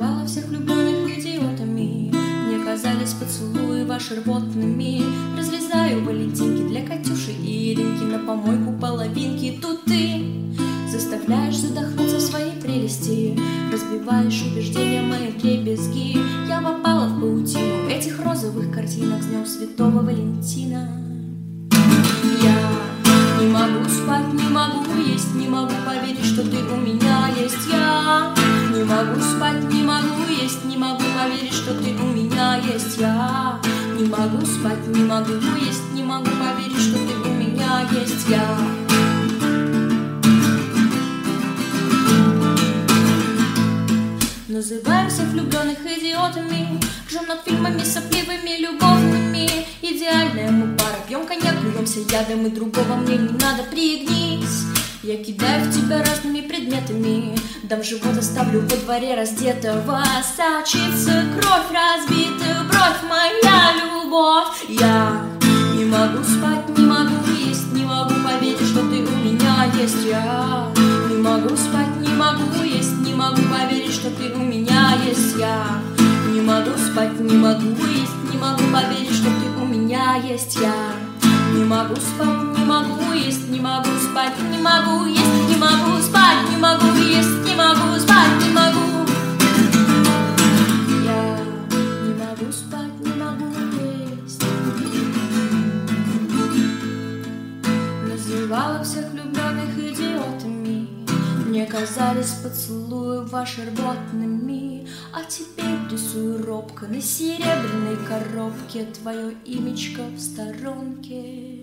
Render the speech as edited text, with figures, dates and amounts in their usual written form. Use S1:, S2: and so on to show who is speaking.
S1: Называла всех влюбленных идиотами, мне казались поцелуи ваши рвотными. Разлезаю валентинки для Катюши и Иринки, на помойку половинки. Тут ты заставляешь задохнуться в своей прелести, разбиваешь убеждения мои дребезги. Я попала в паутину этих розовых картинок с днем Святого Валентина. Я не могу спать, не могу есть, не могу поверить, что ты у меня есть. Я не могу спать, не могу есть, не могу поверить, что ты у меня есть. Я не могу спать, не могу есть, не могу поверить, что ты у меня есть. Я называем всех влюбленных идиотами, ржем над фильмами сопливыми, любовными. Идеальная мы пара, пьем коньяк, плюемся ядом, и другого мне не надо, пригнись. Я кидаю в тебя разными предметами, дам живот, оставлю во дворе раздетого. Сочится кровь, разбитая бровь, моя любовь. Я не могу спать, не могу есть, не могу поверить, что ты у меня есть. Я не могу спать, не могу есть, не могу поверить, что ты у меня есть. Я не могу спать, не могу есть, не могу поверить, что ты у меня есть. Я не могу спать, не могу есть, не могу спать, не могу есть, не могу спать, не могу есть, не могу спать, не могу. Я не могу спать, не могу есть. Называла всех влюбленных идиотами, мне казались поцелуи ваши рвотными. А теперь рисую робко на серебряной коробке твое имечко в сторонке.